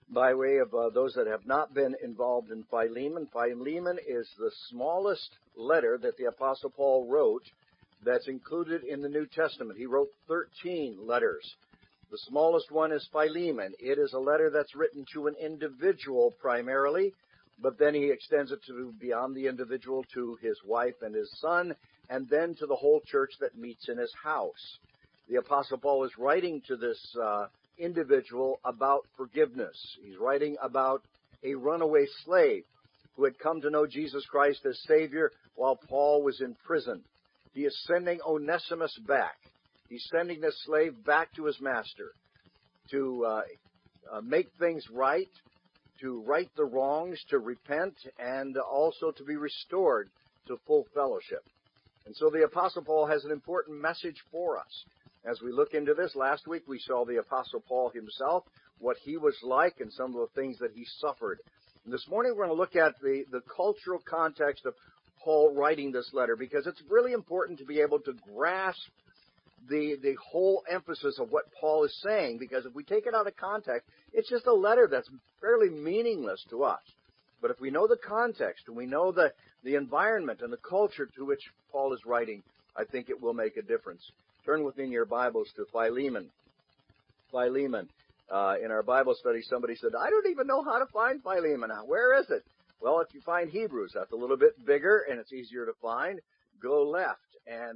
by way of those that have not been involved in Philemon. Philemon is the smallest letter that the Apostle Paul wrote that's included in the New Testament. He wrote 13 letters. The smallest one is Philemon. It is a letter that's written to an individual primarily, but then he extends it to beyond the individual to his wife and his son, and then to the whole church that meets in his house. The Apostle Paul is writing to this individual about forgiveness. He's writing about a runaway slave who had come to know Jesus Christ as Savior while Paul was in prison. He is sending Onesimus back. He's sending this slave back to his master to make things right, to right the wrongs, to repent, and also to be restored to full fellowship. And so the Apostle Paul has an important message for us. As we look into this, last week we saw the Apostle Paul himself, what he was like, and some of the things that he suffered. And this morning we're going to look at the cultural context of Paul writing this letter, because it's really important to be able to grasp the whole emphasis of what Paul is saying, because if we take it out of context, it's just a letter that's fairly meaningless to us. But if we know the context and we know the environment and the culture to which Paul is writing, I think it will make a difference. Turn with me in your Bibles to Philemon. Philemon. In our Bible study, somebody said, I don't even know how to find Philemon. Where is it? Well, if you find Hebrews, that's a little bit bigger and it's easier to find. Go left, and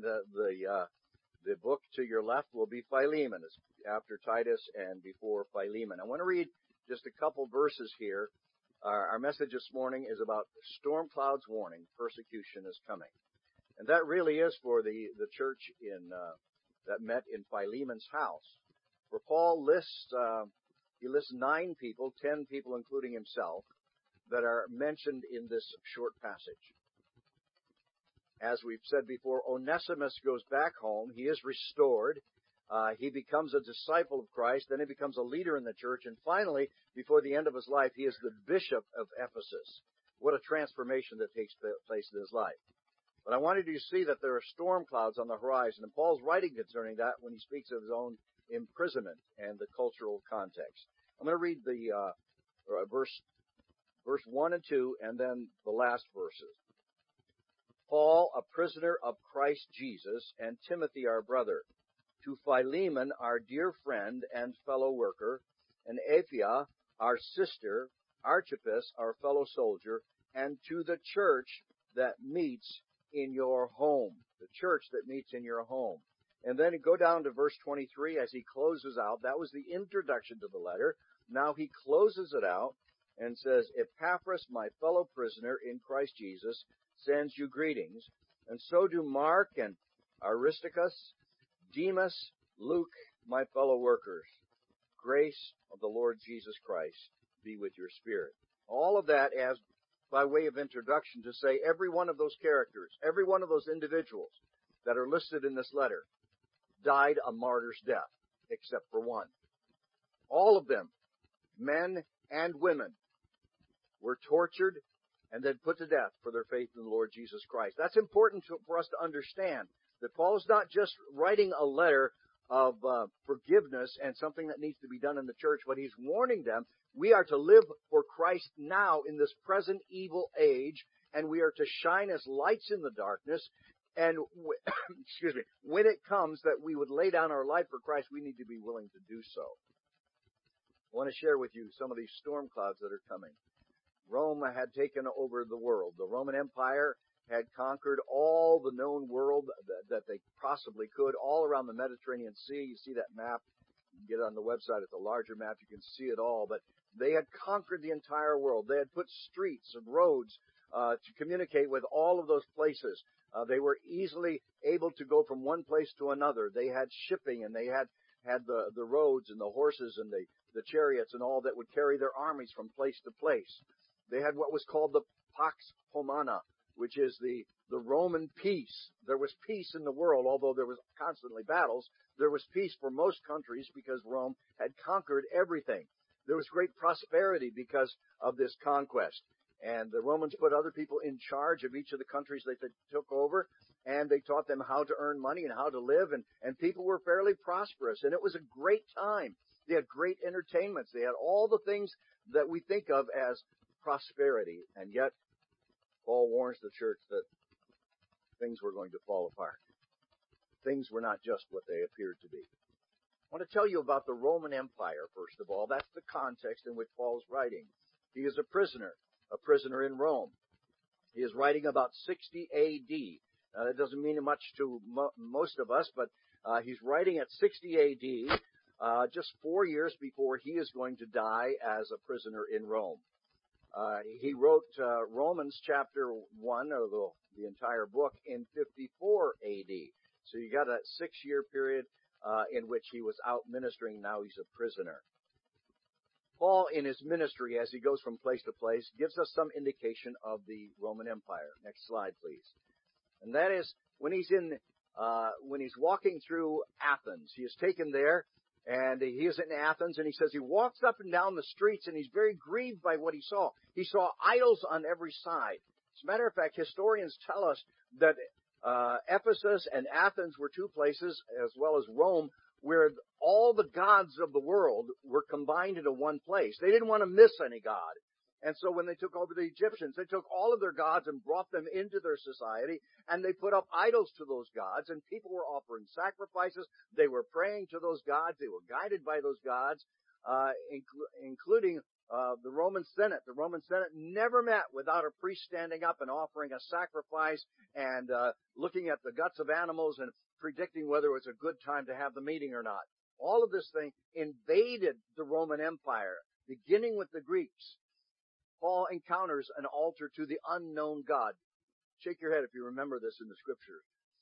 the book to your left will be Philemon. It's after Titus and before Philemon. I want to read just a couple verses here. Our message this morning is about storm clouds warning, persecution is coming. And that really is for the church that met in Philemon's house. For Paul he lists 9 people, 10 people including himself, that are mentioned in this short passage. As we've said before, Onesimus goes back home. He is restored. He becomes a disciple of Christ. Then he becomes a leader in the church. And finally, before the end of his life, he is the bishop of Ephesus. What a transformation that takes place in his life. But I wanted you to see that there are storm clouds on the horizon. And Paul's writing concerning that when he speaks of his own imprisonment and the cultural context. I'm going to read the verse 1 and 2, and then the last verses. Paul, a prisoner of Christ Jesus, and Timothy, our brother, to Philemon, our dear friend and fellow worker, and Apphia, our sister, Archippus, our fellow soldier, and to the church that meets in your home. The church that meets in your home. And then go down to verse 23 as he closes out. That was the introduction to the letter. Now he closes it out and says, Epaphras, my fellow prisoner in Christ Jesus, sends you greetings, and so do Mark and Aristarchus, Demas, Luke, my fellow workers. Grace of the Lord Jesus Christ be with your spirit. All of that as by way of introduction to say every one of those characters, every one of those individuals that are listed in this letter died a martyr's death, except for one. All of them, men and women, were tortured and then put to death for their faith in the Lord Jesus Christ. That's important for us to understand, that Paul is not just writing a letter of forgiveness and something that needs to be done in the church, but he's warning them we are to live for Christ now in this present evil age, and we are to shine as lights in the darkness. And excuse me, when it comes that we would lay down our life for Christ, we need to be willing to do so. I want to share with you some of these storm clouds that are coming. Rome had taken over the world. The Roman Empire had conquered all the known world that they possibly could, all around the Mediterranean Sea. You see that map. You can get it on the website. It's a larger map. You can see it all. But they had conquered the entire world. They had put streets and roads to communicate with all of those places. They were easily able to go from one place to another. They had shipping, and they had the roads and the horses and the chariots and all that would carry their armies from place to place. They had what was called the Pax Romana, which is the Roman peace. There was peace in the world, although there was constantly battles. There was peace for most countries because Rome had conquered everything. There was great prosperity because of this conquest. And the Romans put other people in charge of each of the countries that they took over, and they taught them how to earn money and how to live, and people were fairly prosperous. And it was a great time They had great entertainments. They had all the things that we think of as prosperity. And yet, Paul warns the church that things were going to fall apart. Things were not just what they appeared to be. I want to tell you about the Roman Empire, first of all. That's the context in which Paul is writing. He is a prisoner in Rome. He is writing about 60 A.D. Now, that doesn't mean much to most of us, but he's writing at 60 A.D., just 4 years before he is going to die as a prisoner in Rome. He wrote Romans chapter 1, or the entire book, in 54 A.D. So you got a 6-year period in which he was out ministering. Now he's a prisoner. Paul, in his ministry, as he goes from place to place, gives us some indication of the Roman Empire. Next slide, please. And that is when he's walking through Athens. He is taken there, and he is in Athens, and he says he walks up and down the streets, and he's very grieved by what he saw. He saw idols on every side. As a matter of fact, historians tell us that Ephesus and Athens were two places, as well as Rome, where all the gods of the world were combined into one place. They didn't want to miss any god. And so when they took over the Egyptians, they took all of their gods and brought them into their society, and they put up idols to those gods, and people were offering sacrifices. They were praying to those gods. They were guided by those gods, including the Roman Senate. The Roman Senate never met without a priest standing up and offering a sacrifice and looking at the guts of animals and predicting whether it was a good time to have the meeting or not. All of this thing invaded the Roman Empire, beginning with the Greeks. Paul encounters an altar to the unknown God. Shake your head if you remember this in the Scriptures.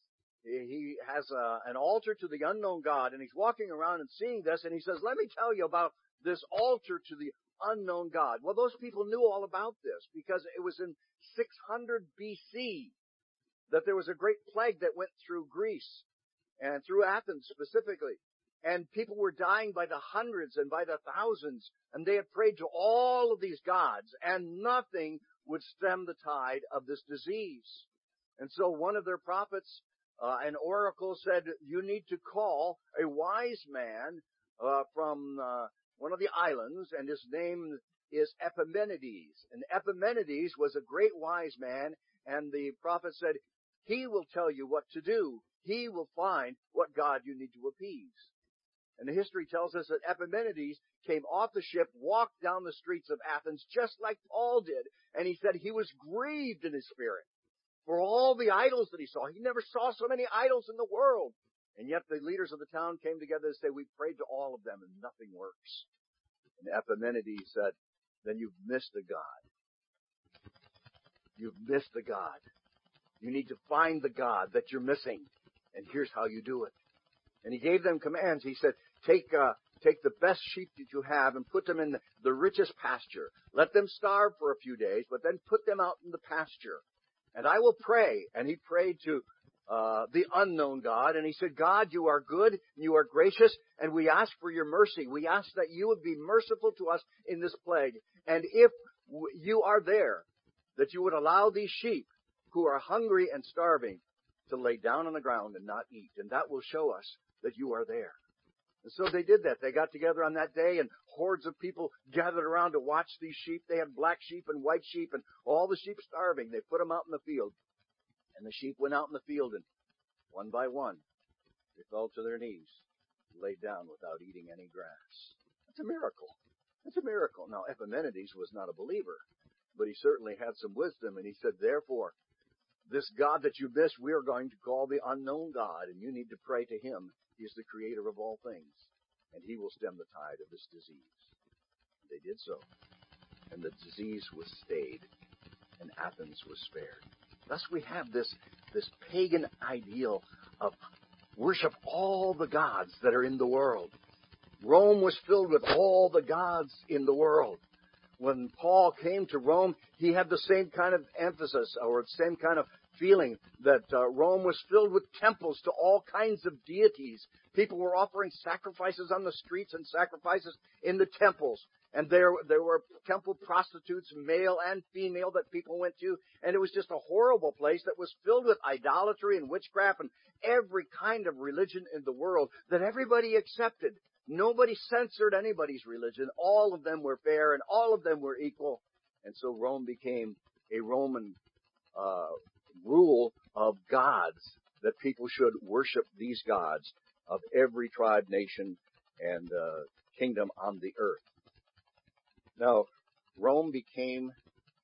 He has an altar to the unknown God, and he's walking around and seeing this, and he says, let me tell you about this altar to the unknown God. Well, those people knew all about this because it was in 600 BC that there was a great plague that went through Greece and through Athens specifically. And people were dying by the hundreds and by the thousands, and they had prayed to all of these gods, and nothing would stem the tide of this disease. And so one of their prophets, an oracle, said, you need to call a wise man from one of the islands, and his name is Epimenides. And Epimenides was a great wise man, and the prophet said, he will tell you what to do. He will find what God you need to appease. And the history tells us that Epimenides came off the ship, walked down the streets of Athens just like Paul did, and he said he was grieved in his spirit for all the idols that he saw. He never saw so many idols in the world. And yet the leaders of the town came together and said, we prayed to all of them and nothing works. And Epimenides said, then you've missed the God. You've missed the God. You need to find the God that you're missing. And here's how you do it. And he gave them commands. He said, take the best sheep that you have and put them in the richest pasture. Let them starve for a few days, but then put them out in the pasture. And I will pray. And he prayed to the unknown God. And he said, God, you are good, and you are gracious, and we ask for your mercy. We ask that you would be merciful to us in this plague. And if you are there, that you would allow these sheep who are hungry and starving to lay down on the ground and not eat. And that will show us that you are there. And so they did that. They got together on that day, and hordes of people gathered around to watch these sheep. They had black sheep and white sheep, and all the sheep starving. They put them out in the field. And the sheep went out in the field, and one by one, they fell to their knees, laid down without eating any grass. That's a miracle. That's a miracle. Now, Epimenides was not a believer, but he certainly had some wisdom, and he said, therefore, this God that you missed, we are going to call the unknown God, and you need to pray to him. He is the creator of all things, and he will stem the tide of this disease. They did so, and the disease was stayed, and Athens was spared. Thus we have this pagan ideal of worship all the gods that are in the world. Rome was filled with all the gods in the world. When Paul came to Rome, he had the same kind of emphasis or the same kind of feeling that Rome was filled with temples to all kinds of deities. People were offering sacrifices on the streets and sacrifices in the temples. And there were temple prostitutes, male and female, that people went to. And it was just a horrible place that was filled with idolatry and witchcraft and every kind of religion in the world that everybody accepted. Nobody censored anybody's religion. All of them were fair and all of them were equal. And so Rome became a Roman rule of gods, that people should worship these gods of every tribe, nation, and kingdom on the earth. Now, Rome became,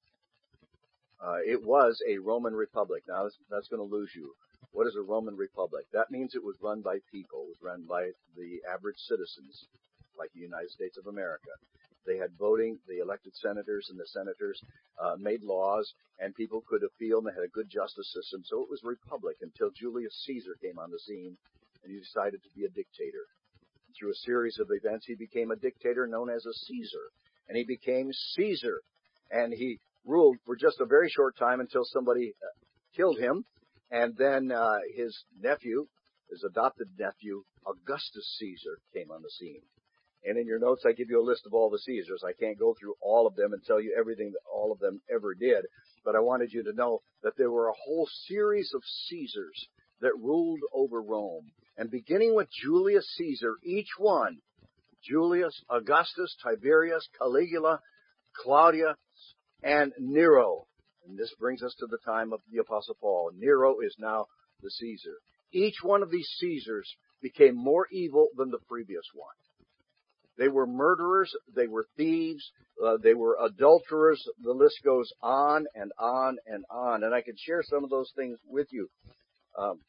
it was a Roman republic. Now, that's going to lose you. What is a Roman republic? That means it was run by people. It was run by the average citizens, like the United States of America. They had voting. The elected senators and the senators made laws, and people could appeal, and they had a good justice system. So it was a republic until Julius Caesar came on the scene, and he decided to be a dictator. Through a series of events, he became a dictator known as a Caesar, and he became Caesar, and he ruled for just a very short time until somebody killed him, and then his nephew, his adopted nephew, Augustus Caesar, came on the scene. And in your notes, I give you a list of all the Caesars. I can't go through all of them and tell you everything that all of them ever did, but I wanted you to know that there were a whole series of Caesars that ruled over Rome. And beginning with Julius Caesar, each one, Julius, Augustus, Tiberius, Caligula, Claudius, and Nero. And this brings us to the time of the Apostle Paul. Nero is now the Caesar. Each one of these Caesars became more evil than the previous one. They were murderers, they were thieves, they were adulterers. The list goes on and on and on. And I can share some of those things with you. I'm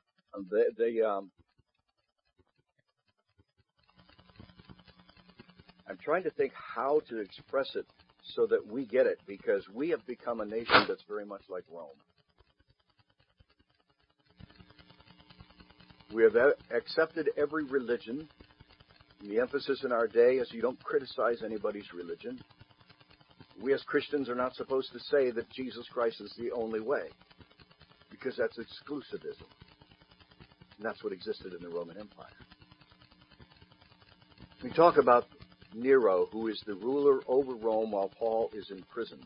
trying to think how to express it so that we get it, because we have become a nation that's very much like Rome. We have accepted every religion. The emphasis in our day is you don't criticize anybody's religion. We as Christians are not supposed to say that Jesus Christ is the only way, because that's exclusivism. And that's what existed in the Roman Empire. We talk about Nero, who is the ruler over Rome while Paul is in prison.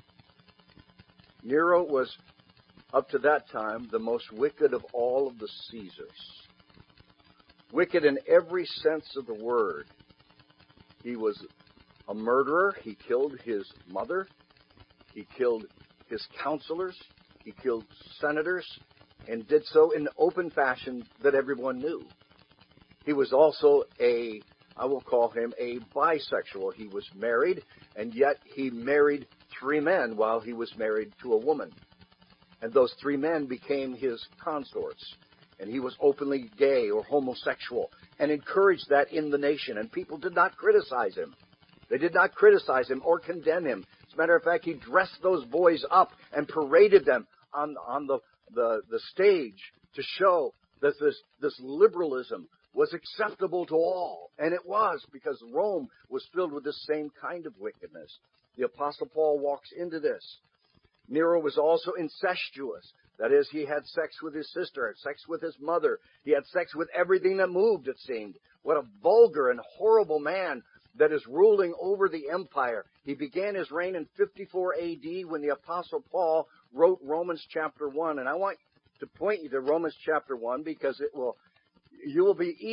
Nero was, up to that time, the most wicked of all of the Caesars. Wicked in every sense of the word. He was a murderer. He killed his mother. He killed his counselors. He killed senators, and did so in open fashion that everyone knew. He was also I will call him a bisexual. He was married, and yet he married 3 men while he was married to a woman. And those 3 men became his consorts. And he was openly gay or homosexual and encouraged that in the nation. And people did not criticize him. They did not criticize him or condemn him. As a matter of fact, he dressed those boys up and paraded them on the stage to show that this liberalism was acceptable to all. And it was, because Rome was filled with this same kind of wickedness. The Apostle Paul walks into this. Nero was also incestuous. That is, he had sex with his sister, had sex with his mother. He had sex with everything that moved, it seemed. What a vulgar and horrible man that is ruling over the empire. He began his reign in 54 AD when the Apostle Paul wrote Romans chapter 1. And I want to point you to Romans chapter 1, because you will be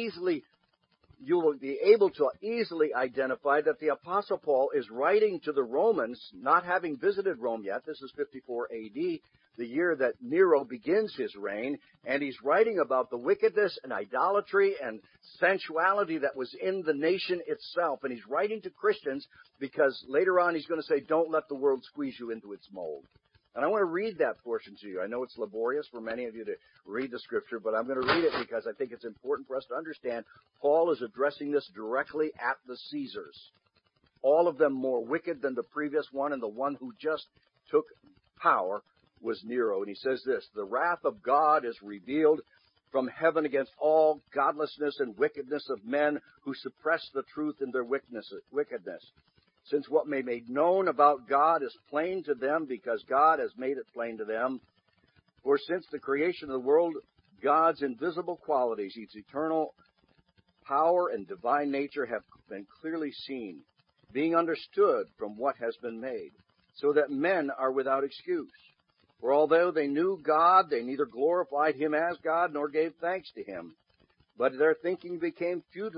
able to easily identify that the Apostle Paul is writing to the Romans, not having visited Rome yet. This is 54 AD, the year that Nero begins his reign, and he's writing about the wickedness and idolatry and sensuality that was in the nation itself. And he's writing to Christians because later on he's going to say, don't let the world squeeze you into its mold. And I want to read that portion to you. I know it's laborious for many of you to read the scripture, but I'm going to read it because I think it's important for us to understand Paul is addressing this directly at the Caesars. All of them more wicked than the previous one, and the one who just took power was Nero. And he says this: the wrath of God is revealed from heaven against all godlessness and wickedness of men who suppress the truth in their wickedness. Since what may be made known about God is plain to them, because God has made it plain to them. For since the creation of the world, God's invisible qualities, its eternal power and divine nature, have been clearly seen, being understood from what has been made, so that men are without excuse. For although they knew God, they neither glorified him as God nor gave thanks to him. But their thinking became futile,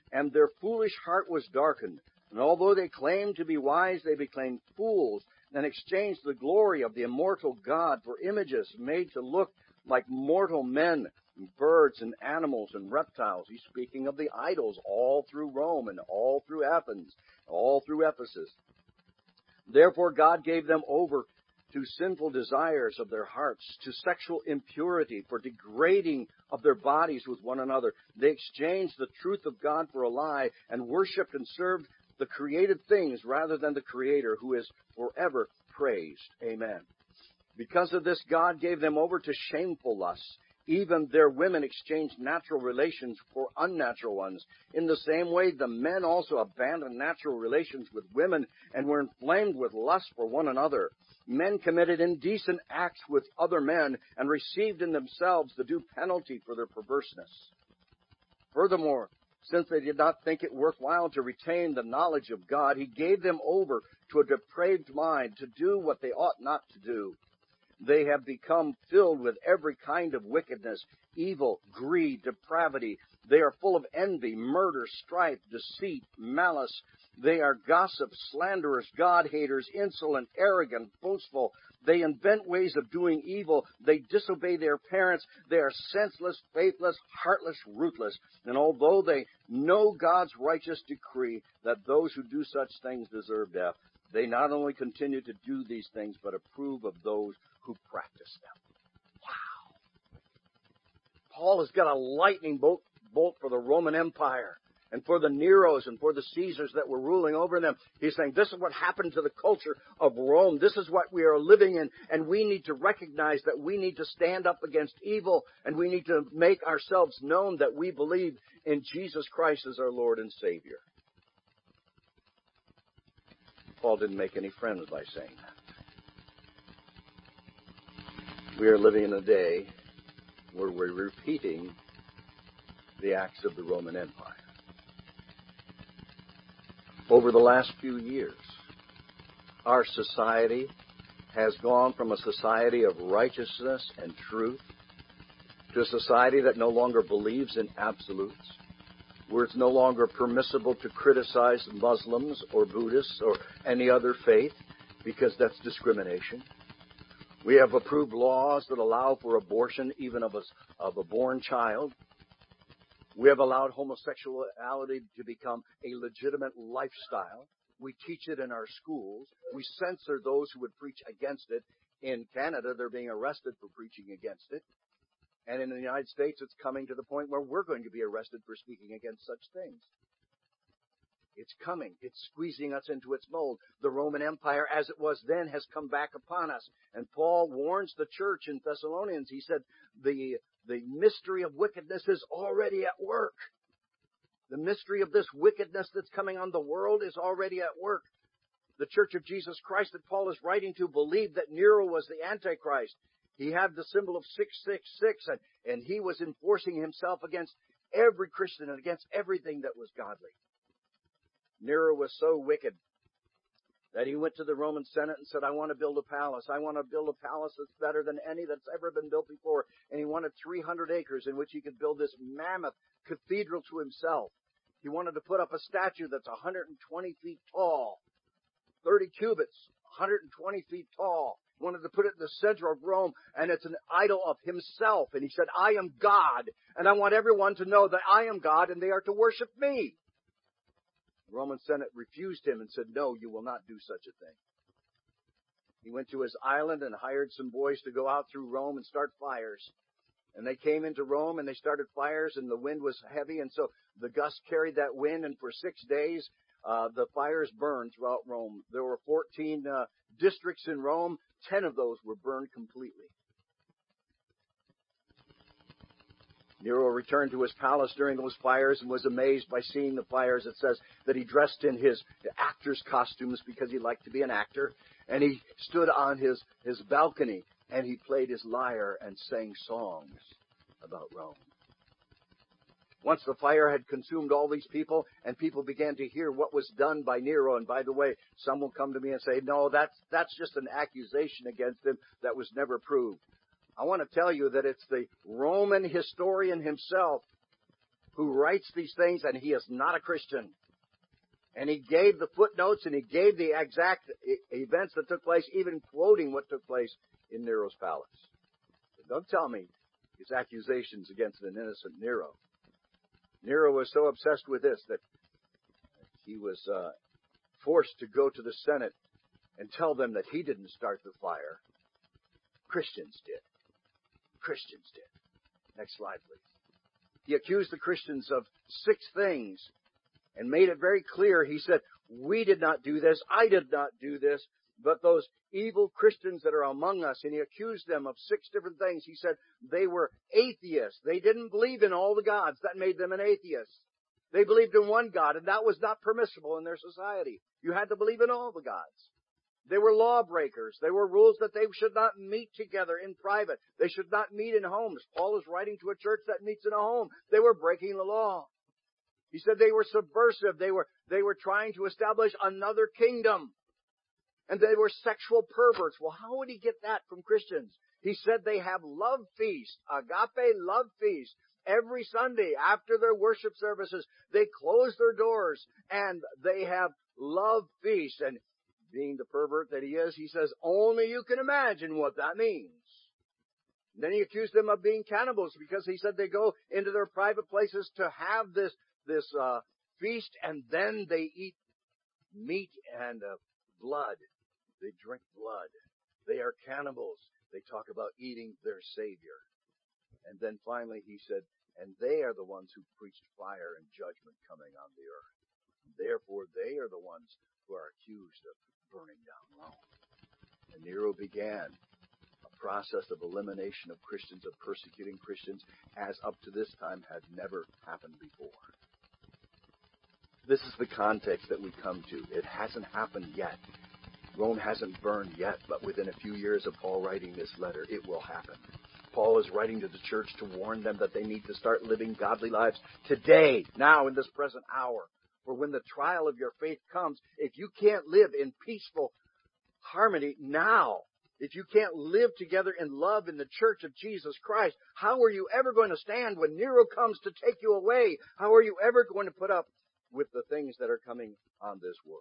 and their foolish heart was darkened. And although they claimed to be wise, they became fools and exchanged the glory of the immortal God for images made to look like mortal men, and birds and animals and reptiles. He's speaking of the idols all through Rome and all through Athens, all through Ephesus. Therefore God gave them over to sinful desires of their hearts, to sexual impurity, for degrading of their bodies with one another. They exchanged the truth of God for a lie and worshipped and served the created things rather than the Creator, who is forever praised. Amen. Because of this, God gave them over to shameful lusts. Even their women exchanged natural relations for unnatural ones. In the same way, the men also abandoned natural relations with women and were inflamed with lust for one another. Men committed indecent acts with other men and received in themselves the due penalty for their perverseness. Furthermore, since they did not think it worthwhile to retain the knowledge of God, He gave them over to a depraved mind to do what they ought not to do. They have become filled with every kind of wickedness, evil, greed, depravity. They are full of envy, murder, strife, deceit, malice. They are gossips, slanderers, God-haters, insolent, arrogant, boastful. They invent ways of doing evil. They disobey their parents. They are senseless, faithless, heartless, ruthless. And although they know God's righteous decree that those who do such things deserve death, they not only continue to do these things, but approve of those who practice them. Wow. Paul has got a lightning bolt for the Roman Empire and for the Neros and for the Caesars that were ruling over them. He's saying this is what happened to the culture of Rome. This is what we are living in, and we need to recognize that we need to stand up against evil, and we need to make ourselves known that we believe in Jesus Christ as our Lord and Savior. Paul didn't make any friends by saying that. We are living in a day where we're repeating the acts of the Roman Empire. Over the last few years, our society has gone from a society of righteousness and truth to a society that no longer believes in absolutes, where it's no longer permissible to criticize Muslims or Buddhists or any other faith because that's discrimination. We have approved laws that allow for abortion even of a born child. We have allowed homosexuality to become a legitimate lifestyle. We teach it in our schools. We censor those who would preach against it. In Canada, they're being arrested for preaching against it. And in the United States, it's coming to the point where we're going to be arrested for speaking against such things. It's coming. It's squeezing us into its mold. The Roman Empire, as it was then, has come back upon us. And Paul warns the church in Thessalonians. He said, the mystery of wickedness is already at work. The mystery of this wickedness that's coming on the world is already at work. The Church of Jesus Christ that Paul is writing to believed that Nero was the Antichrist. He had the symbol of 666, and he was enforcing himself against every Christian and against everything that was godly. Nero was so wicked that he went to the Roman Senate and said, I want to build a palace. I want to build a palace that's better than any that's ever been built before. And he wanted 300 acres in which he could build this mammoth cathedral to himself. He wanted to put up a statue that's 120 feet tall, 30 cubits, 120 feet tall. He wanted to put it in the center of Rome, and it's an idol of himself. And he said, I am God, and I want everyone to know that I am God, and they are to worship me. The Roman Senate refused him and said, no, you will not do such a thing. He went to his island and hired some boys to go out through Rome and start fires. And they came into Rome and they started fires, and the wind was heavy, and so the gust carried that wind, and for 6 days the fires burned throughout Rome. There were 14 districts in Rome. 10 of those were burned completely. Nero returned to his palace during those fires and was amazed by seeing the fires. It says that he dressed in his actor's costumes because he liked to be an actor. And he stood on his balcony and he played his lyre and sang songs about Rome. Once the fire had consumed all these people and people began to hear what was done by Nero, and by the way, some will come to me and say, no, that's just an accusation against him that was never proved. I want to tell you that it's the Roman historian himself who writes these things, and he is not a Christian. And he gave the footnotes, and he gave the exact events that took place, even quoting what took place in Nero's palace. But don't tell me his accusations against an innocent Nero. Nero was so obsessed with this that he was forced to go to the Senate and tell them that he didn't start the fire. Christians did. Christians did. Next slide, please. He accused the Christians of 6 things and made it very clear. He said, we did not do this, I did not do this, but those evil Christians that are among us, and he accused them of 6 different things. He said they were atheists. They didn't believe in all the gods. That made them an atheist. They believed in one God, and that was not permissible in their society. You had to believe in all the gods. They were lawbreakers. There were rules that they should not meet together in private. They should not meet in homes. Paul is writing to a church that meets in a home. They were breaking the law. He said they were subversive. They were trying to establish another kingdom. And they were sexual perverts. Well, how would he get that from Christians? He said they have love feasts, agape love feast. Every Sunday after their worship services, they close their doors and they have love feasts. And being the pervert that he is, he says, only you can imagine what that means. And then he accused them of being cannibals because he said they go into their private places to have this feast, and then they eat meat and blood. They drink blood. They are cannibals. They talk about eating their Savior. And then finally he said, and they are the ones who preached fire and judgment coming on the earth. Therefore, they are the ones who are accused of burning down Rome. And Nero began a process of elimination of Christians, of persecuting Christians, as up to this time had never happened before. This is the context that we come to. It hasn't happened yet. Rome hasn't burned yet, but within a few years of Paul writing this letter, it will happen. Paul is writing to the church to warn them that they need to start living godly lives today, now, in this present hour. For when the trial of your faith comes, if you can't live in peaceful harmony now, if you can't live together in love in the church of Jesus Christ, how are you ever going to stand when Nero comes to take you away? How are you ever going to put up with the things that are coming on this world?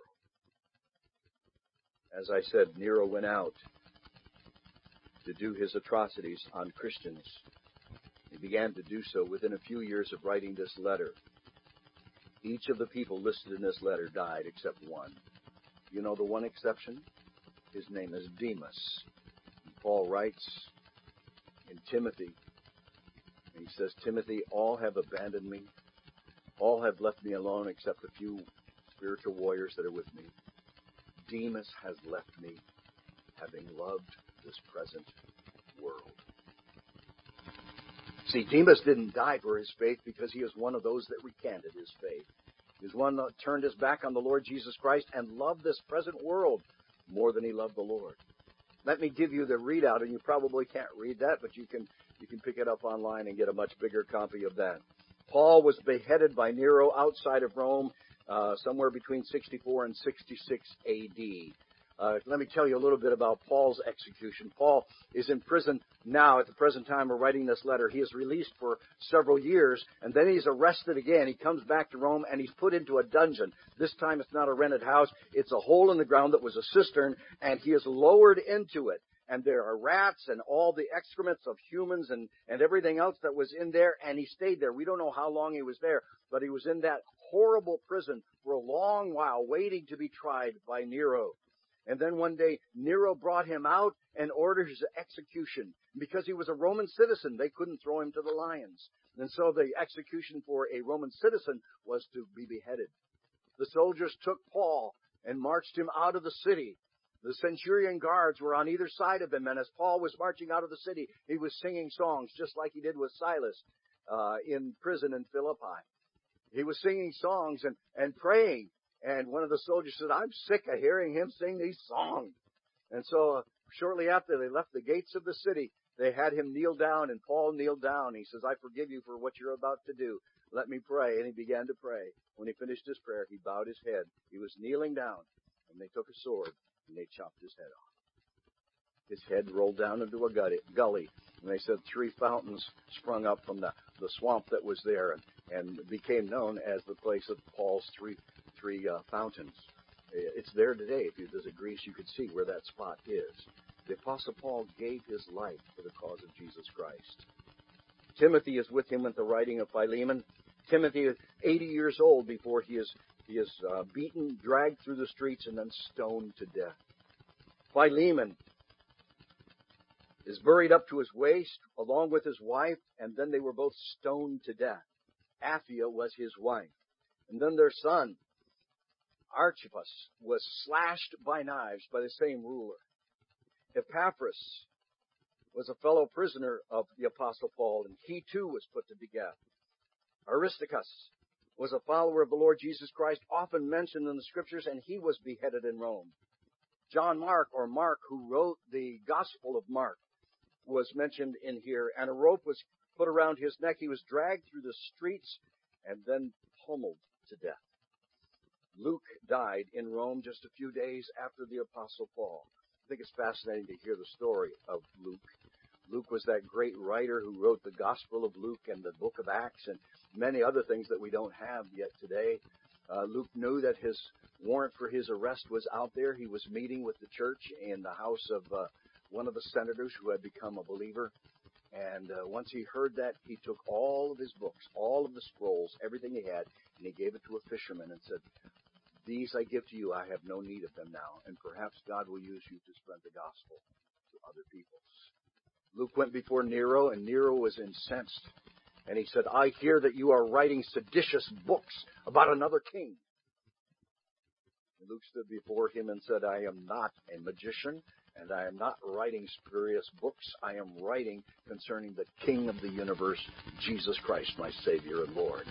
As I said, Nero went out to do his atrocities on Christians. He began to do so within a few years of writing this letter. Each of the people listed in this letter died except one. You know the one exception? His name is Demas. And Paul writes in Timothy, and he says, Timothy, all have abandoned me. All have left me alone except a few spiritual warriors that are with me. Demas has left me, having loved this present world. See, Demas didn't die for his faith because he is one of those that recanted his faith. He was one that turned his back on the Lord Jesus Christ and loved this present world more than he loved the Lord. Let me give you the readout, and you probably can't read that, but you can pick it up online and get a much bigger copy of that. Paul was beheaded by Nero outside of Rome, somewhere between 64 and 66 A.D. Let me tell you a little bit about Paul's execution. Paul is in prison now at the present time of writing this letter. He is released for several years, and then he's arrested again. He comes back to Rome, and he's put into a dungeon. This time it's not a rented house. It's a hole in the ground that was a cistern, and he is lowered into it. And there are rats and all the excrements of humans and everything else that was in there, and he stayed there. We don't know how long he was there, but he was in that horrible prison for a long while, waiting to be tried by Nero. And then one day, Nero brought him out and ordered his execution. Because he was a Roman citizen, they couldn't throw him to the lions. And so the execution for a Roman citizen was to be beheaded. The soldiers took Paul and marched him out of the city. The centurion guards were on either side of him, and as Paul was marching out of the city, he was singing songs, just like he did with Silas in prison in Philippi. He was singing songs and praying. And one of the soldiers said, I'm sick of hearing him sing these songs. And so shortly after they left the gates of the city, they had him kneel down, and Paul kneeled down. He says, I forgive you for what you're about to do. Let me pray. And he began to pray. When he finished his prayer, he bowed his head. He was kneeling down, and they took a sword, and they chopped his head off. His head rolled down into a gully, and they said 3 fountains sprung up from the swamp that was there, and became known as the place of Paul's three fountains. It's there today. If you visit Greece, you could see where that spot is. The Apostle Paul gave his life for the cause of Jesus Christ. Timothy is with him at the writing of Philemon. Timothy is 80 years old before he is beaten, dragged through the streets, and then stoned to death. Philemon is buried up to his waist along with his wife, and then they were both stoned to death. Apphia was his wife. And then their son, Archippus, was slashed by knives by the same ruler. Epaphras was a fellow prisoner of the Apostle Paul, and he too was put to death. Aristarchus was a follower of the Lord Jesus Christ, often mentioned in the Scriptures, and he was beheaded in Rome. John Mark, or Mark, who wrote the Gospel of Mark, was mentioned in here, and a rope was put around his neck. He was dragged through the streets and then pummeled to death. Luke died in Rome just a few days after the Apostle Paul. I think it's fascinating to hear the story of Luke. Luke was that great writer who wrote the Gospel of Luke and the book of Acts and many other things that we don't have yet today. Luke knew that his warrant for his arrest was out there. He was meeting with the church in the house of one of the senators who had become a believer. And once he heard that, he took all of his books, all of the scrolls, everything he had, and he gave it to a fisherman and said, "These I give to you. I have no need of them now, and perhaps God will use you to spread the gospel to other peoples." Luke went before Nero, and Nero was incensed. And he said, "I hear that you are writing seditious books about another king." And Luke stood before him and said, "I am not a magician, and I am not writing spurious books. I am writing concerning the King of the universe, Jesus Christ, my Savior and Lord."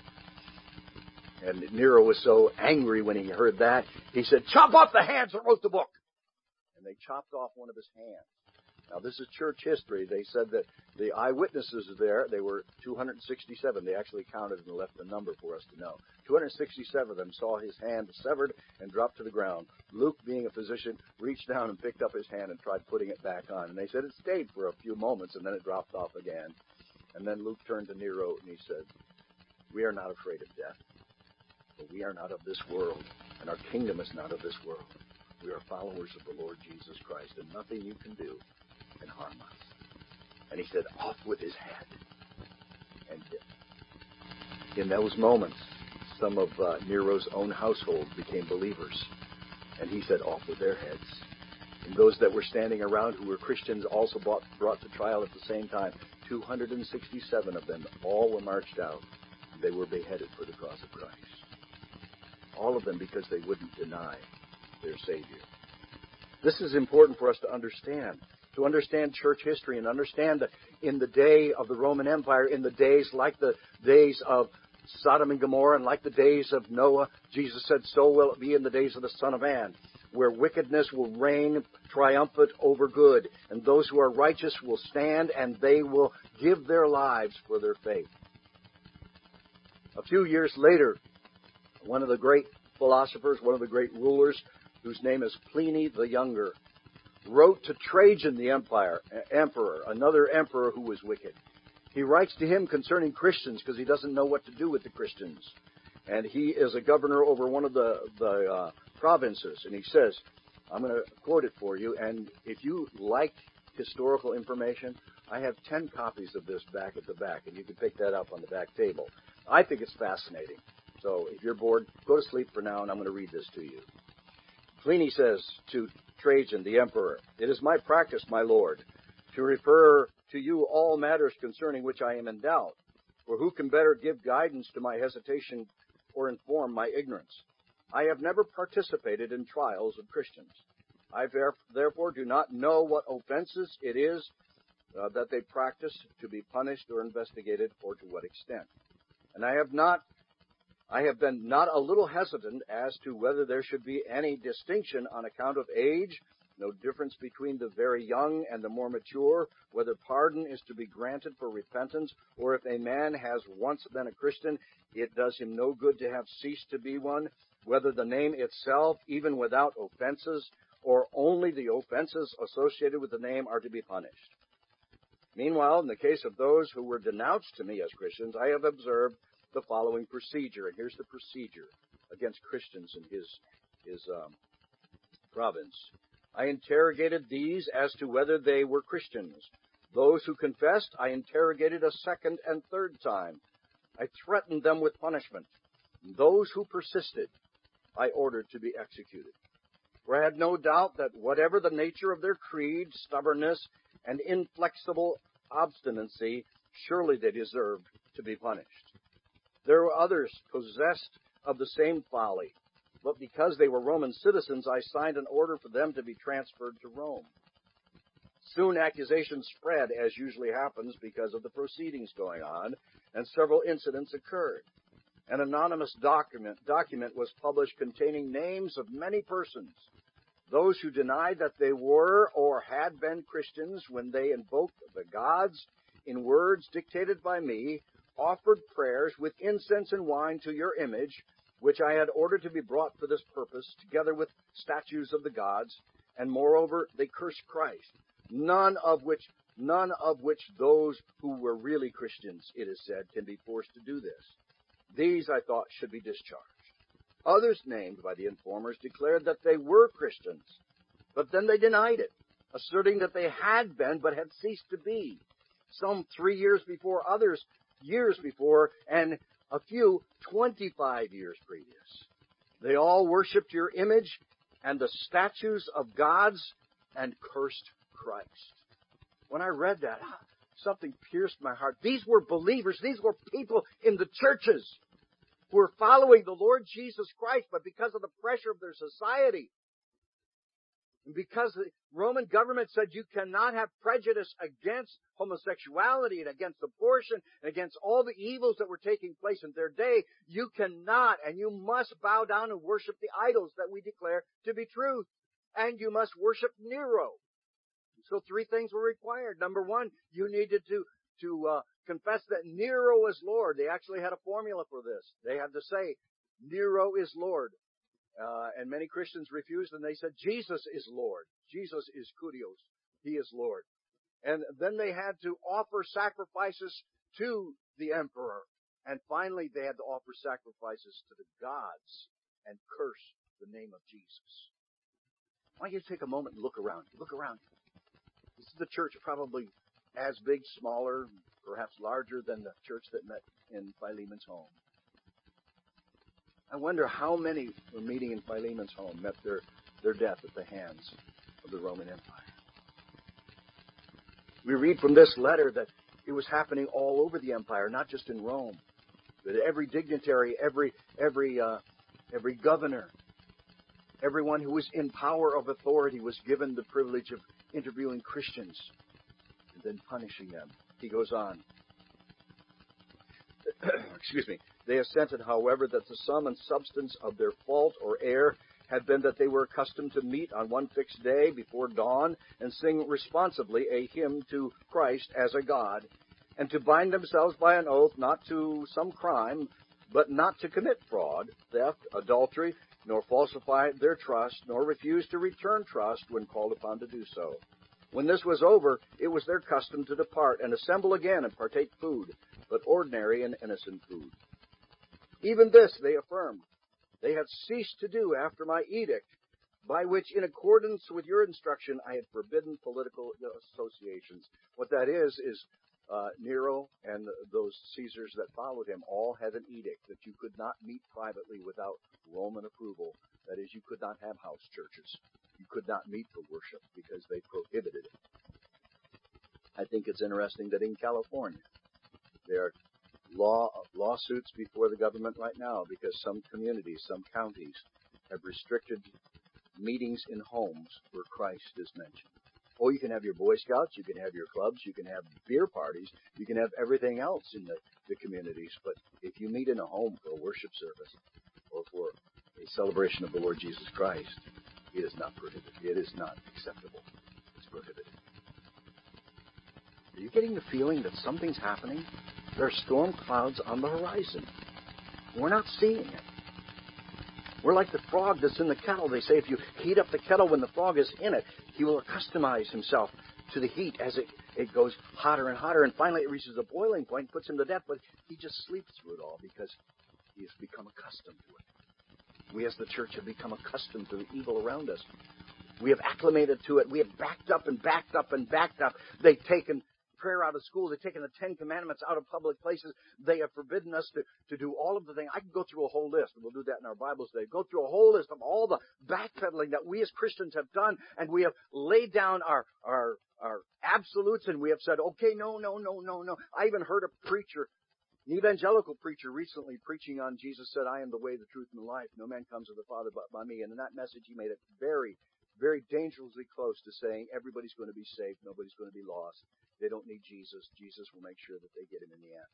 And Nero was so angry when he heard that, he said, "Chop off the hands that wrote the book." And they chopped off one of his hands. Now, this is church history. They said that the eyewitnesses there, they were 267. They actually counted and left the number for us to know. 267 of them saw his hand severed and dropped to the ground. Luke, being a physician, reached down and picked up his hand and tried putting it back on. And they said it stayed for a few moments, and then it dropped off again. And then Luke turned to Nero and he said, "We are not afraid of death, for we are not of this world, and our kingdom is not of this world. We are followers of the Lord Jesus Christ, and nothing you can do can harm us." And he said, "Off with his head." And in those moments, some of Nero's own household became believers. And he said, "Off with their heads." And those that were standing around who were Christians also brought to trial at the same time. 267 of them, all were marched out. And they were beheaded for the cause of Christ. All of them because they wouldn't deny their Savior. This is important for us to understand church history and understand that in the day of the Roman Empire, in the days like the days of Sodom and Gomorrah and like the days of Noah, Jesus said, "So will it be in the days of the Son of Man," where wickedness will reign triumphant over good, and those who are righteous will stand and they will give their lives for their faith. A few years later, one of the great philosophers, one of the great rulers, whose name is Pliny the Younger, wrote to Trajan the emperor, another emperor who was wicked. He writes to him concerning Christians because he doesn't know what to do with the Christians. And he is a governor over one of the provinces. And he says, I'm going to quote it for you, and if you like historical information, I have 10 copies of this back at the back, and you can pick that up on the back table. I think it's fascinating. So if you're bored, go to sleep for now, and I'm going to read this to you. Pliny says to Trajan, the emperor, "It is my practice, my lord, to refer to you all matters concerning which I am in doubt. For who can better give guidance to my hesitation or inform my ignorance? I have never participated in trials of Christians. I therefore do not know what offenses it is that they practice to be punished or investigated, or to what extent. And I have been not a little hesitant as to whether there should be any distinction on account of age, no difference between the very young and the more mature, whether pardon is to be granted for repentance, or if a man has once been a Christian, it does him no good to have ceased to be one, whether the name itself, even without offenses, or only the offenses associated with the name are to be punished. Meanwhile, in the case of those who were denounced to me as Christians, I have observed the following procedure. And here's the procedure against Christians in his province. I interrogated these as to whether they were Christians. Those who confessed, I interrogated a second and third time. I threatened them with punishment. Those who persisted, I ordered to be executed. For I had no doubt that whatever the nature of their creed, stubbornness, and inflexible obstinacy, surely they deserved to be punished. There were others possessed of the same folly, but because they were Roman citizens, I signed an order for them to be transferred to Rome. Soon accusations spread, as usually happens because of the proceedings going on, and several incidents occurred. An anonymous document was published containing names of many persons. Those who denied that they were or had been Christians when they invoked the gods in words dictated by me, offered prayers with incense and wine to your image, which I had ordered to be brought for this purpose, together with statues of the gods, and moreover they cursed Christ. None of which those who were really Christians, it is said, can be forced to do this. These, I thought, should be discharged. Others named by the informers declared that they were Christians, but then they denied it, asserting that they had been but had ceased to be. Some 3 years before, others years before, and a few 25 years previous. They all worshipped your image and the statues of gods and cursed Christ. When I read that, something pierced my heart. These were believers. These were people in the churches who were following the Lord Jesus Christ, but because of the pressure of their society, and because the Roman government said you cannot have prejudice against homosexuality and against abortion and against all the evils that were taking place in their day, you cannot and you must bow down and worship the idols that we declare to be truth. And you must worship Nero. So 3 things were required. Number 1, you needed to confess that Nero is Lord. They actually had a formula for this. They had to say, Nero is Lord. And many Christians refused, and they said, Jesus is Lord. Jesus is Kurios. He is Lord. And then they had to offer sacrifices to the emperor. And finally, they had to offer sacrifices to the gods and curse the name of Jesus. Why don't you take a moment and look around you? Look around you. This is the church probably as big, smaller, perhaps larger than the church that met in Philemon's home. I wonder how many were meeting in Philemon's home met their death at the hands of the Roman Empire. We read from this letter that it was happening all over the empire, not just in Rome. That every dignitary, every governor, everyone who was in power of authority was given the privilege of interviewing Christians and then punishing them. He goes on. Excuse me. They assented, however, that the sum and substance of their fault or error had been that they were accustomed to meet on one fixed day before dawn and sing responsibly a hymn to Christ as a God, and to bind themselves by an oath not to some crime, but not to commit fraud, theft, adultery, nor falsify their trust, nor refuse to return trust when called upon to do so. When this was over, it was their custom to depart and assemble again and partake food, but ordinary and innocent food. Even this they affirmed. They had ceased to do after my edict, by which, in accordance with your instruction, I had forbidden political associations. What that is Nero and those Caesars that followed him all had an edict that you could not meet privately without Roman approval. That is, you could not have house churches. You could not meet for worship because they prohibited it. I think it's interesting that in California, there are lawsuits before the government right now because some communities, some counties have restricted meetings in homes where Christ is mentioned. Oh, you can have your Boy Scouts, you can have your clubs, you can have beer parties, you can have everything else in the communities, but if you meet in a home for a worship service or for a celebration of the Lord Jesus Christ, it is not prohibited. It is not acceptable. It's prohibited. Are you getting the feeling that something's happening? There are storm clouds on the horizon. We're not seeing it. We're like the frog that's in the kettle. They say if you heat up the kettle when the frog is in it, he will accustomize himself to the heat as it goes hotter and hotter, and finally it reaches a boiling point, puts him to death, but he just sleeps through it all because he has become accustomed to it. We as the church have become accustomed to the evil around us. We have acclimated to it. We have backed up and backed up and backed up. They've taken prayer out of school. They've taken the 10 Commandments out of public places. They have forbidden us to do all of the things. I can go through a whole list, and we'll do that in our Bibles today. Go through a whole list of all the backpedaling that we as Christians have done, and we have laid down our absolutes, and we have said, okay, no. I even heard a preacher, an evangelical preacher recently preaching on Jesus, said, I am the way, the truth, and the life. No man comes to the Father but by me. And in that message, he made it very, very dangerously close to saying everybody's going to be saved, nobody's going to be lost. They don't need Jesus. Jesus will make sure that they get him in the end.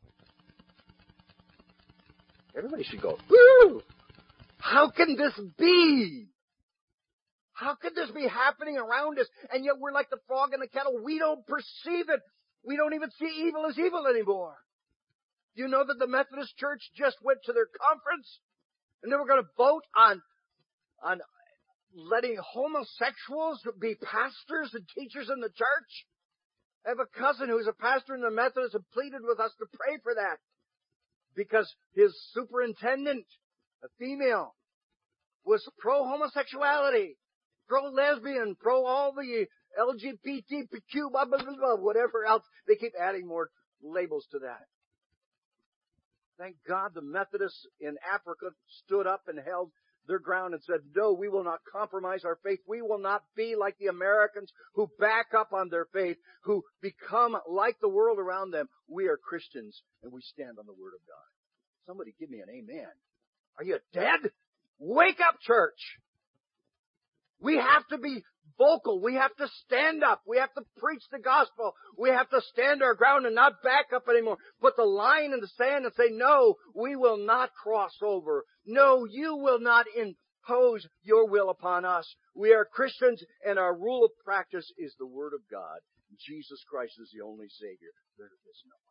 Everybody should go, woo! How can this be? How could this be happening around us? And yet we're like the frog in the kettle. We don't perceive it. We don't even see evil as evil anymore. Do you know that the Methodist Church just went to their conference and they were going to vote on letting homosexuals be pastors and teachers in the church? I have a cousin who's a pastor in the Methodist and pleaded with us to pray for that because his superintendent, a female, was pro-homosexuality, pro-lesbian, pro all the LGBTQ, blah, blah, blah, blah, whatever else. They keep adding more labels to that. Thank God the Methodists in Africa stood up and held their ground and said, no, we will not compromise our faith. We will not be like the Americans who back up on their faith, who become like the world around them. We are Christians and we stand on the Word of God. Somebody give me an amen. Are you dead? Wake up, church. We have to be vocal. We have to stand up. We have to preach the gospel. We have to stand our ground and not back up anymore. Put the line in the sand and say, no, we will not cross over. No, you will not impose your will upon us. We are Christians, and our rule of practice is the Word of God. Jesus Christ is the only Savior. There is no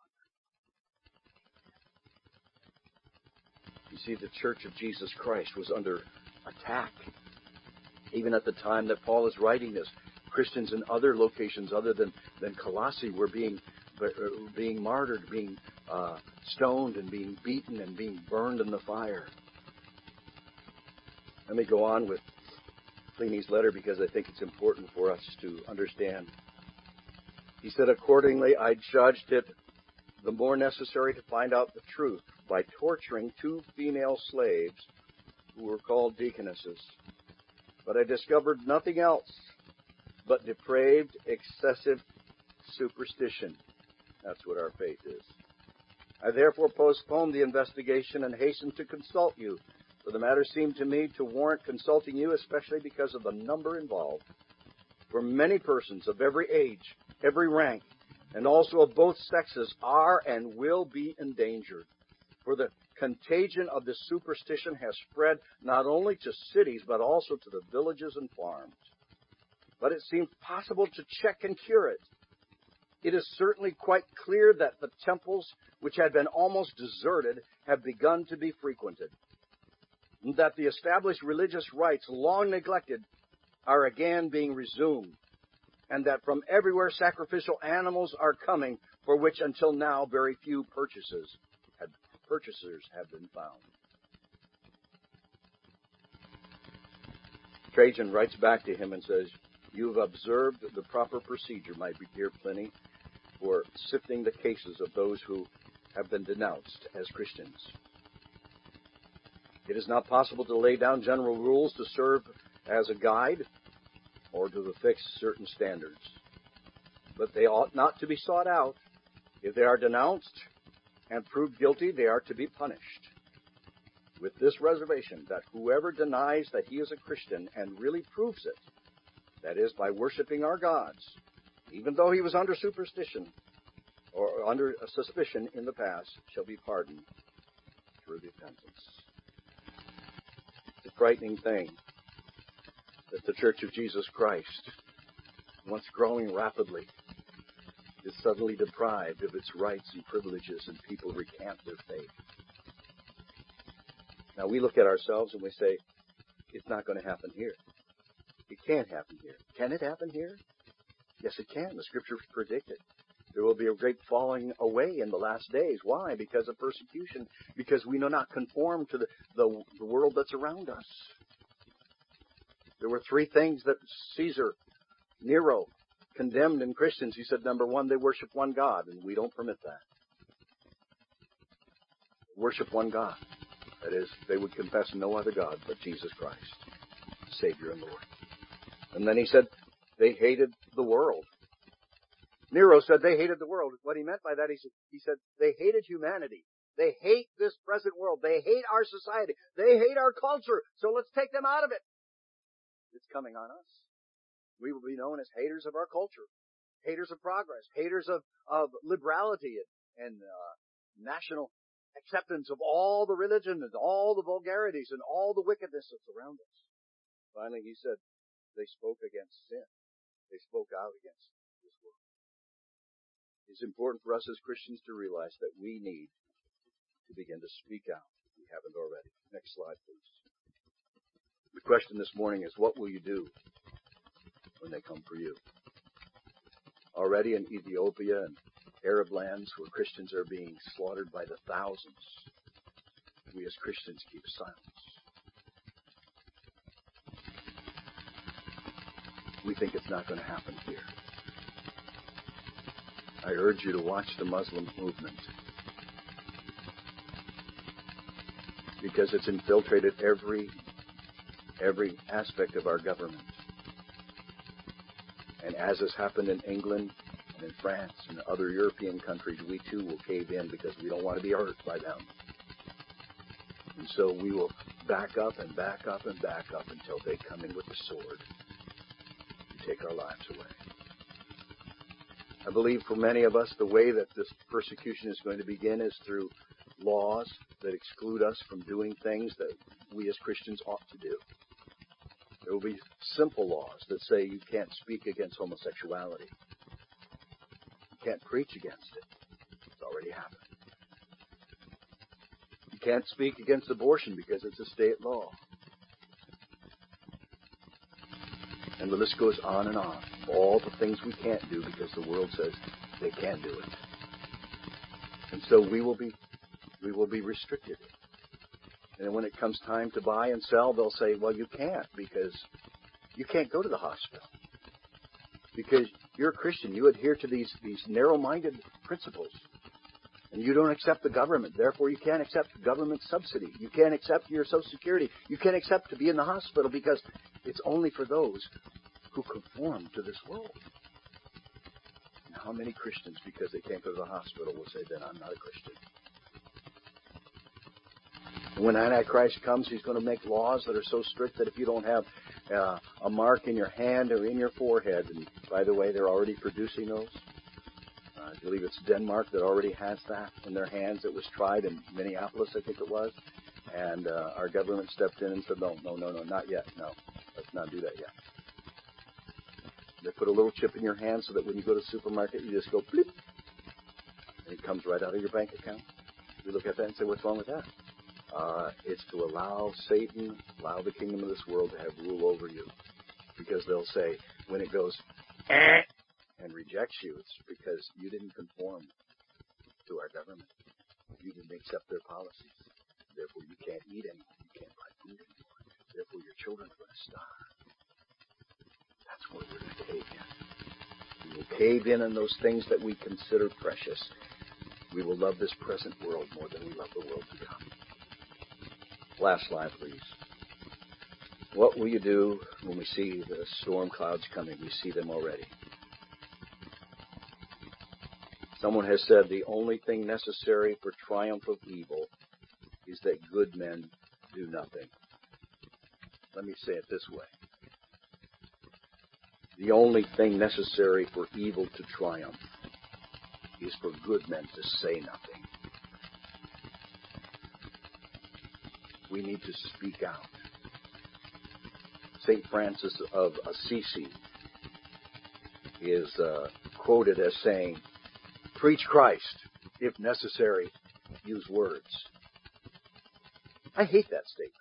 other. You see, the Church of Jesus Christ was under attack. Even at the time that Paul is writing this, Christians in other locations other than Colossae were being martyred, being stoned and being beaten and being burned in the fire. Let me go on with Pliny's letter because I think it's important for us to understand. He said, accordingly, I judged it the more necessary to find out the truth by torturing 2 female slaves who were called deaconesses. But I discovered nothing else but depraved, excessive superstition. That's what our faith is. I therefore postponed the investigation and hastened to consult you, for the matter seemed to me to warrant consulting you, especially because of the number involved. For many persons of every age, every rank, and also of both sexes are and will be endangered. For the contagion of this superstition has spread not only to cities, but also to the villages and farms. But it seems possible to check and cure it. It is certainly quite clear that the temples, which had been almost deserted, have begun to be frequented, and that the established religious rites long neglected are again being resumed, and that from everywhere sacrificial animals are coming, for which until now very few purchasers have been found. Trajan writes back to him and says, you have observed the proper procedure, my dear Pliny, for sifting the cases of those who have been denounced as Christians. It is not possible to lay down general rules to serve as a guide or to fix certain standards, but they ought not to be sought out. If they are denounced and proved guilty, they are to be punished, with this reservation, that whoever denies that he is a Christian and really proves it, that is, by worshiping our gods, even though he was under superstition or under a suspicion in the past, shall be pardoned through repentance. It's a frightening thing that the Church of Jesus Christ, once growing rapidly, is suddenly deprived of its rights and privileges, and people recant their faith. Now we look at ourselves and we say, it's not going to happen here. It can't happen here. Can it happen here? Yes, it can. The Scriptures predict it. There will be a great falling away in the last days. Why? Because of persecution. Because we do not conform to the world that's around us. There were three things that Nero, condemned in Christians. He said, number one, they worship one God, and we don't permit that. Worship one God. That is, they would confess no other God but Jesus Christ, Savior and Lord. And then he said, they hated the world. Nero said they hated the world. What he meant by that, he said they hated humanity. They hate this present world. They hate our society. They hate our culture. So let's take them out of it. It's coming on us. We will be known as haters of our culture, haters of progress, haters of liberality and national acceptance of all the religion and all the vulgarities and all the wickedness that's around us. Finally, he said they spoke against sin. They spoke out against this world. It's important for us as Christians to realize that we need to begin to speak out. We haven't already. Next slide, please. The question this morning is, what will you do when they come for you? Already in Ethiopia and Arab lands where Christians are being slaughtered by the thousands, we as Christians keep silence. We think it's not going to happen here. I urge you to watch the Muslim movement, because it's infiltrated every aspect of our government. And as has happened in England and in France and other European countries, we too will cave in because we don't want to be hurt by them. And so we will back up and back up and back up until they come in with the sword and take our lives away. I believe for many of us, the way that this persecution is going to begin is through laws that exclude us from doing things that we as Christians ought to do. There will be simple laws that say you can't speak against homosexuality. You can't preach against it. It's already happened. You can't speak against abortion because it's a state law. And the list goes on and on. All the things we can't do because the world says they can't do it. And so we will be restricted. And when it comes time to buy and sell, they'll say, well, you can't because you can't go to the hospital. Because you're a Christian. You adhere to these narrow-minded principles. And you don't accept the government. Therefore, you can't accept government subsidy. You can't accept your Social Security. You can't accept to be in the hospital because it's only for those who conform to this world. And how many Christians, because they can't go to the hospital, will say, then I'm not a Christian. When Antichrist comes, he's going to make laws that are so strict that if you don't have a mark in your hand or in your forehead, and by the way, they're already producing those. I believe it's Denmark that already has that in their hands. It was tried in Minneapolis, I think it was. And our government stepped in and said, no, not yet. No, let's not do that yet. They put a little chip in your hand so that when you go to the supermarket, you just go, bleep, and it comes right out of your bank account. We look at that and say, what's wrong with that? It's to allow Satan, allow the kingdom of this world to have rule over you. Because they'll say, when it goes, and rejects you, it's because you didn't conform to our government. You didn't accept their policies. Therefore, you can't eat anymore. You can't buy food anymore. Therefore, your children are going to starve. That's where we're going to cave in. We will cave in on those things that we consider precious. We will love this present world more than we love the world to come. Last slide, please. What will you do when we see the storm clouds coming? We see them already. Someone has said the only thing necessary for triumph of evil is that good men do nothing. Let me say it this way. The only thing necessary for evil to triumph is for good men to say nothing. We need to speak out. St. Francis of Assisi is quoted as saying, preach Christ. If necessary, use words. I hate that statement.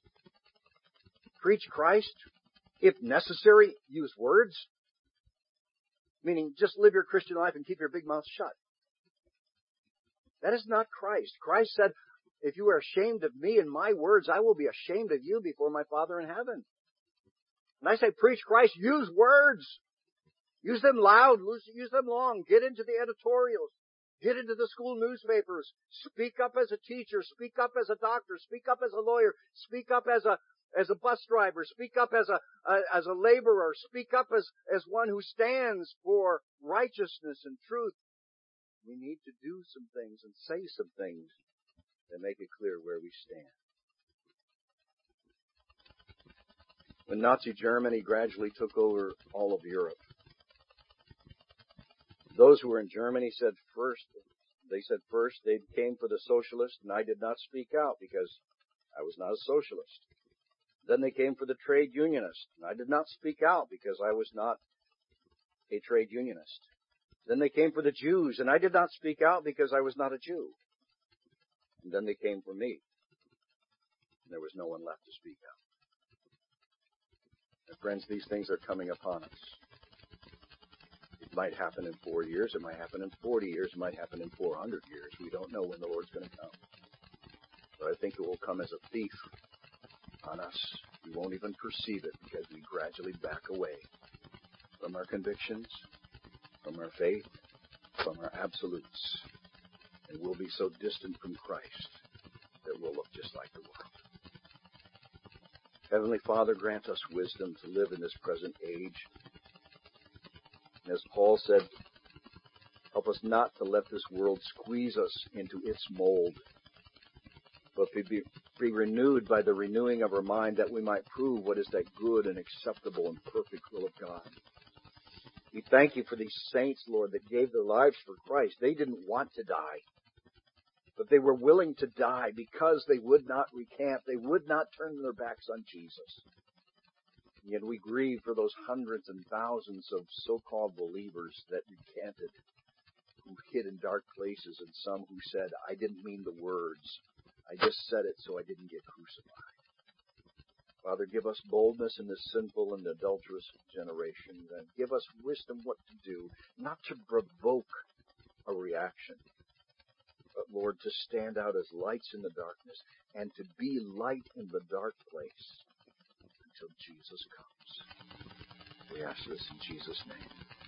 Preach Christ. If necessary, use words. Meaning, just live your Christian life and keep your big mouth shut. That is not Christ. Christ said, if you are ashamed of me and my words, I will be ashamed of you before my Father in heaven. And I say, preach Christ, use words. Use them loud, use them long. Get into the editorials. Get into the school newspapers. Speak up as a teacher. Speak up as a doctor. Speak up as a lawyer. Speak up as a bus driver. Speak up as a laborer. Speak up as one who stands for righteousness and truth. We need to do some things and say some things that make it clear where we stand. When Nazi Germany gradually took over all of Europe, those who were in Germany said first they came for the socialists, and I did not speak out because I was not a socialist. Then they came for the trade unionists, and I did not speak out because I was not a trade unionist. Then they came for the Jews, and I did not speak out because I was not a Jew. And then they came for me. And there was no one left to speak out. And friends, these things are coming upon us. It might happen in 4 years. It might happen in 40 years. It might happen in 400 years. We don't know when the Lord's going to come. But I think it will come as a thief on us. We won't even perceive it because we gradually back away from our convictions, from our faith, from our absolutes. And we'll be so distant from Christ that we'll look just like the world. Heavenly Father, grant us wisdom to live in this present age. And as Paul said, help us not to let this world squeeze us into its mold, but be renewed by the renewing of our mind that we might prove what is that good and acceptable and perfect will of God. We thank you for these saints, Lord, that gave their lives for Christ. They didn't want to die, but they were willing to die because they would not recant. They would not turn their backs on Jesus. And yet we grieve for those hundreds and thousands of so-called believers that recanted, who hid in dark places, and some who said, I didn't mean the words. I just said it so I didn't get crucified. Father, give us boldness in this sinful and adulterous generation, and give us wisdom what to do, not to provoke a reaction, but, Lord, to stand out as lights in the darkness and to be light in the dark place until Jesus comes. We ask this in Jesus' name.